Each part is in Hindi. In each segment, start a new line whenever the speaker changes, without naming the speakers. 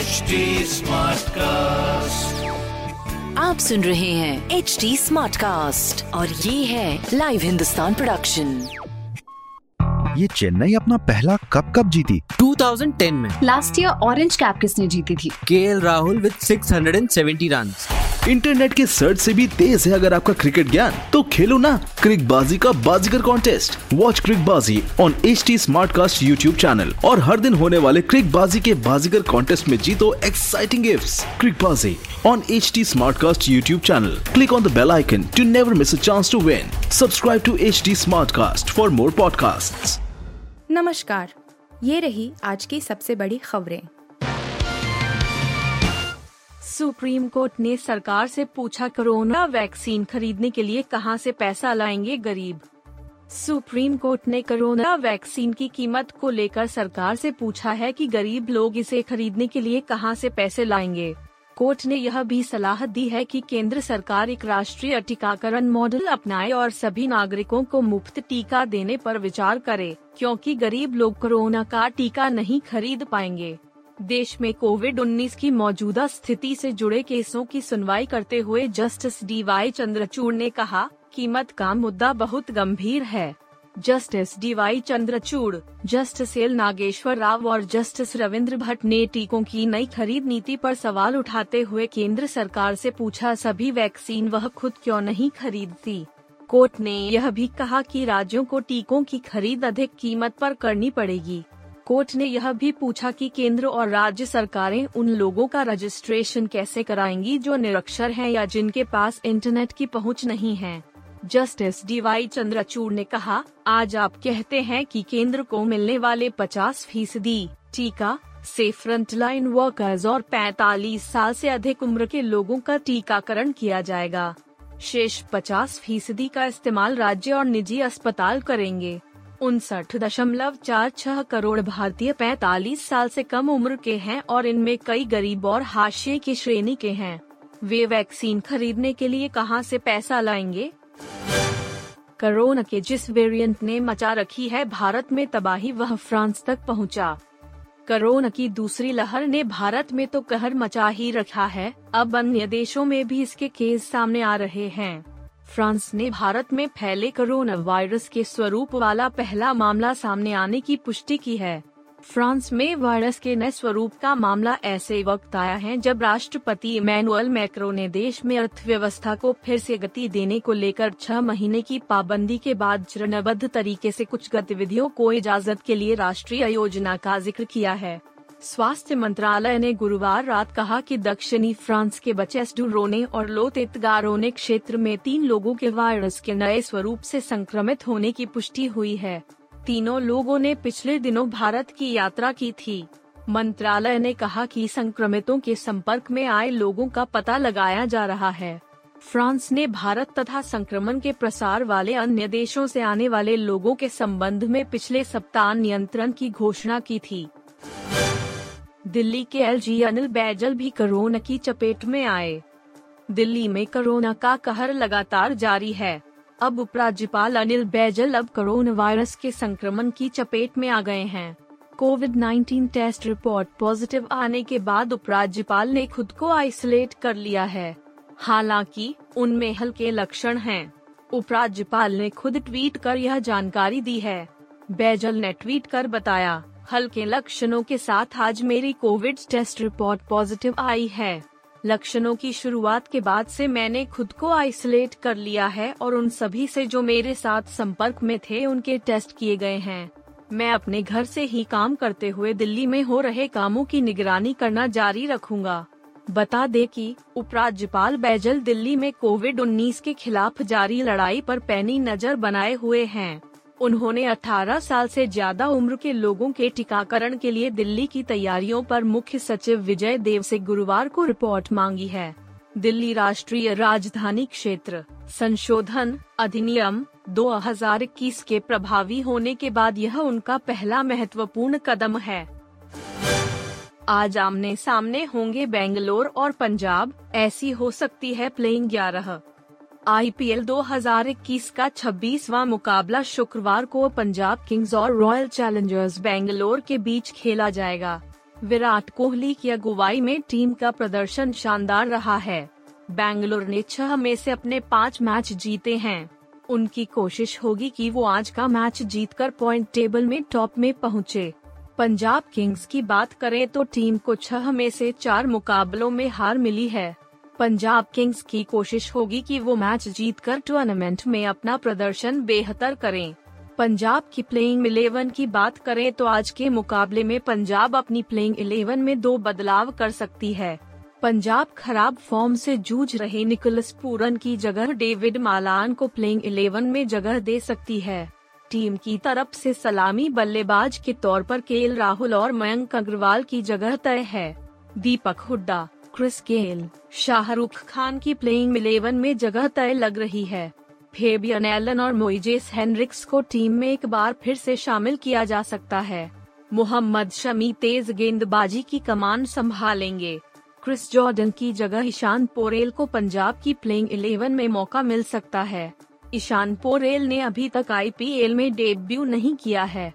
HD Smartcast.
आप सुन रहे हैं HD Smartcast और ये है लाइव हिंदुस्तान प्रोडक्शन।
ये चेन्नई अपना पहला कब जीती?
2010 में।
लास्ट ईयर ऑरेंज कैप किसने जीती थी?
केएल राहुल विद 670 रन।
इंटरनेट के सर्च से भी तेज है अगर आपका क्रिकेट ज्ञान, तो खेलो ना क्रिकबाजी का Baazigar contest. Watch Cricbaazi on HD Smartcast YouTube channel और हर दिन होने वाले क्रिकबाजी के बाजीगर कॉन्टेस्ट में जीतो exciting gifts. Cricbaazi on HD Smartcast YouTube channel. Click on the bell icon to never miss a chance to win. Subscribe to HD Smartcast for more podcasts.
नमस्कार, ये रही आज की सबसे बड़ी खबरें।
सुप्रीम कोर्ट ने सरकार से पूछा कोरोना वैक्सीन खरीदने के लिए कहां से पैसा लाएंगे गरीब। सुप्रीम कोर्ट ने कोरोना वैक्सीन की कीमत को लेकर सरकार से पूछा है कि गरीब लोग इसे खरीदने के लिए कहां से पैसे लाएंगे। कोर्ट ने यह भी सलाह दी है कि केंद्र सरकार एक राष्ट्रीय टीकाकरण मॉडल अपनाए और सभी नागरिकों को मुफ्त टीका देने पर विचार करे, क्योंकि गरीब लोग कोरोना का टीका नहीं खरीद पाएंगे। देश में कोविड-19 की मौजूदा स्थिति से जुड़े केसों की सुनवाई करते हुए जस्टिस DY चंद्रचूड़ ने कहा, कीमत का मुद्दा बहुत गंभीर है। Justice DY Chandrachud, justice L Nageswara Rao और जस्टिस रविंद्र भट्ट ने टीकों की नई खरीद नीति पर सवाल उठाते हुए केंद्र सरकार से पूछा, सभी वैक्सीन वह खुद क्यों नहीं खरीदती। कोर्ट ने यह भी कहा कि राज्यों को टीकों की खरीद अधिक कीमत पर करनी पड़ेगी। कोर्ट ने यह भी पूछा कि केंद्र और राज्य सरकारें उन लोगों का रजिस्ट्रेशन कैसे कराएंगी जो निरक्षर हैं या जिनके पास इंटरनेट की पहुंच नहीं है। जस्टिस DY चंद्रचूड़ ने कहा, आज आप कहते हैं कि केंद्र को मिलने वाले 50% टीका से फ्रंटलाइन वर्कर्स और 45 साल से अधिक उम्र के लोगों का टीकाकरण किया जाएगा। शेष 50% का इस्तेमाल राज्य और निजी अस्पताल करेंगे। 59.46 करोड़ भारतीय 45 साल से कम उम्र के हैं और इनमें कई गरीब और हाशिए की श्रेणी के हैं। वे वैक्सीन खरीदने के लिए कहां से पैसा लाएंगे? कोरोना के जिस वेरिएंट ने मचा रखी है भारत में तबाही, वह फ्रांस तक पहुंचा। कोरोना की दूसरी लहर ने भारत में तो कहर मचा ही रखा है, अब अन्य देशों में भी इसके केस सामने आ रहे हैं। फ्रांस ने भारत में फैले कोरोना वायरस के स्वरूप वाला पहला मामला सामने आने की पुष्टि की है। फ्रांस में वायरस के नए स्वरूप का मामला ऐसे वक्त आया है जब राष्ट्रपति इमैनुअल मैक्रों ने देश में अर्थव्यवस्था को फिर से गति देने को लेकर 6 महीने की पाबंदी के बाद चरणबद्ध तरीके से कुछ गतिविधियों को इजाजत के लिए राष्ट्रीय योजना का जिक्र किया है। स्वास्थ्य मंत्रालय ने गुरुवार रात कहा कि दक्षिणी फ्रांस के बचेस-डू-रोने और लोत-एत-गारोने क्षेत्र में 3 लोगों के वायरस के नए स्वरूप से संक्रमित होने की पुष्टि हुई है। तीनों लोगों ने पिछले दिनों भारत की यात्रा की थी। मंत्रालय ने कहा कि संक्रमितों के संपर्क में आए लोगों का पता लगाया जा रहा है। फ्रांस ने भारत तथा संक्रमण के प्रसार वाले अन्य देशों से आने वाले लोगों के संबंध में पिछले सप्ताह नियंत्रण की घोषणा की थी। दिल्ली के LG अनिल बैजल भी कोरोना की चपेट में आए। दिल्ली में कोरोना का कहर लगातार जारी है। अब उपराज्यपाल अनिल बैजल अब कोरोना वायरस के संक्रमण की चपेट में आ गए हैं। कोविड-19 टेस्ट रिपोर्ट पॉजिटिव आने के बाद उपराज्यपाल ने खुद को आइसोलेट कर लिया है। हालांकि उनमें हल्के लक्षण हैं। उपराज्यपाल ने खुद ट्वीट कर यह जानकारी दी है। बैजल ने ट्वीट कर बताया, हल्के लक्षणों के साथ आज मेरी कोविड टेस्ट रिपोर्ट पॉजिटिव आई है। लक्षणों की शुरुआत के बाद से मैंने खुद को आइसोलेट कर लिया है और उन सभी से जो मेरे साथ संपर्क में थे उनके टेस्ट किए गए हैं। मैं अपने घर से ही काम करते हुए दिल्ली में हो रहे कामों की निगरानी करना जारी रखूंगा। बता दें कि उपराज्यपाल बैजल दिल्ली में कोविड-19 के खिलाफ जारी लड़ाई पर पैनी नजर बनाए हुए हैं। उन्होंने 18 साल से ज्यादा उम्र के लोगों के टीकाकरण के लिए दिल्ली की तैयारियों पर मुख्य सचिव विजय देव से गुरुवार को रिपोर्ट मांगी है। दिल्ली राष्ट्रीय राजधानी क्षेत्र संशोधन अधिनियम 2021 के प्रभावी होने के बाद यह उनका पहला महत्वपूर्ण कदम है। आज आमने सामने होंगे बेंगलोर और पंजाब, ऐसी हो सकती है प्लेइंग 11। IPL 2021 का 26वां मुकाबला शुक्रवार को पंजाब किंग्स और रॉयल चैलेंजर्स बेंगलोर के बीच खेला जाएगा। विराट कोहली की अगुवाई में टीम का प्रदर्शन शानदार रहा है। बेंगलुरु ने 6 में से अपने 5 मैच जीते हैं। उनकी कोशिश होगी कि वो आज का मैच जीतकर पॉइंट टेबल में टॉप में पहुंचे। पंजाब किंग्स की बात करें तो टीम को 6 में से 4 मुकाबलों में हार मिली है। पंजाब किंग्स की कोशिश होगी कि वो मैच जीतकर टूर्नामेंट में अपना प्रदर्शन बेहतर करें। पंजाब की प्लेइंग 11 की बात करें तो आज के मुकाबले में पंजाब अपनी प्लेइंग 11 में 2 बदलाव कर सकती है। पंजाब खराब फॉर्म से जूझ रहे निकोलस पूरन की जगह डेविड मालान को प्लेइंग 11 में जगह दे सकती है। टीम की तरफ से सलामी बल्लेबाज के तौर पर केएल राहुल और मयंक अग्रवाल की जगह तय है। दीपक हुड्डा, क्रिस गेल, शाहरुख खान की प्लेइंग 11 में जगह तय लग रही है। फेबियन एलन और मोइजेस हेनरिक्स को टीम में एक बार फिर से शामिल किया जा सकता है। मोहम्मद शमी तेज गेंदबाजी की कमान संभालेंगे। क्रिस जॉर्डन की जगह ईशान पोरेल को पंजाब की प्लेइंग 11 में मौका मिल सकता है। ईशान पोरेल ने अभी तक आईपीएल में डेब्यू नहीं किया है।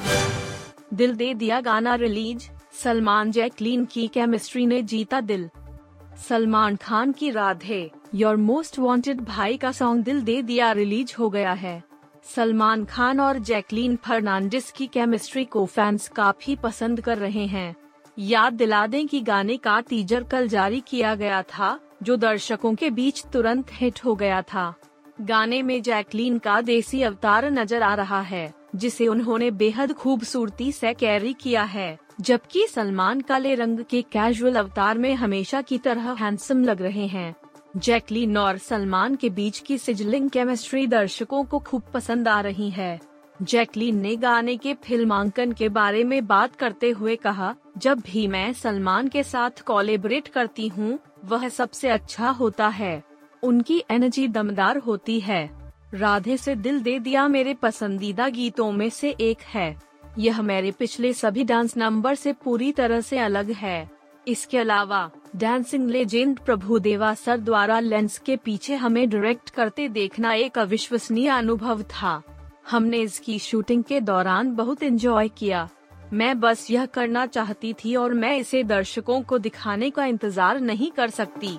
दिल दे दिया गाना रिलीज, सलमान जैकलीन की केमिस्ट्री ने जीता दिल। सलमान खान की राधे योर मोस्ट वांटेड भाई का सॉन्ग दिल दे दिया रिलीज हो गया है। सलमान खान और जैकलीन फर्नांडिस की केमिस्ट्री को फैंस काफी पसंद कर रहे हैं। याद दिला दें कि गाने का टीजर कल जारी किया गया था, जो दर्शकों के बीच तुरंत हिट हो गया था। गाने में जैकलीन का देसी अवतार नजर आ रहा है, जिसे उन्होंने बेहद खूबसूरती से कैरी किया है, जबकि सलमान काले रंग के कैजुअल अवतार में हमेशा की तरह हैंडसम लग रहे हैं। जैकलीन और सलमान के बीच की सिजलिंग केमिस्ट्री दर्शकों को खूब पसंद आ रही है। जैकलीन ने गाने के फिल्मांकन के बारे में बात करते हुए कहा, जब भी मैं सलमान के साथ कोलैबोरेट करती हूँ, वह सबसे अच्छा होता है। उनकी एनर्जी दमदार होती है। राधे से दिल दे दिया मेरे पसंदीदा गीतों में से एक है। यह मेरे पिछले सभी डांस नंबर से पूरी तरह से अलग है। इसके अलावा डांसिंग लेजेंड प्रभुदेवा सर द्वारा लेंस के पीछे हमें डायरेक्ट करते देखना एक अविश्वसनीय अनुभव था। हमने इसकी शूटिंग के दौरान बहुत एंजॉय किया। मैं बस यह करना चाहती थी और मैं इसे दर्शकों को दिखाने का इंतजार नहीं कर सकती।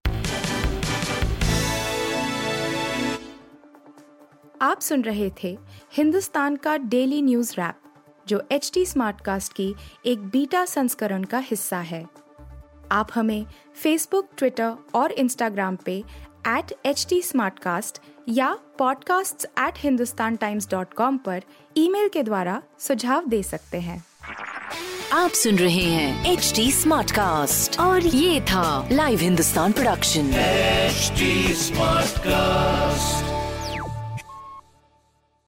आप सुन रहे थे हिंदुस्तान का डेली न्यूज रैप, जो एचटी स्मार्टकास्ट की एक बीटा संस्करण का हिस्सा है। आप हमें फेसबुक, ट्विटर और इंस्टाग्राम पे @HT_Smartcast या podcasts@hindustantimes.com पर ईमेल के द्वारा सुझाव दे सकते हैं।
आप सुन रहे हैं HD Smartcast और ये था live Hindustan production.
HD Smartcast।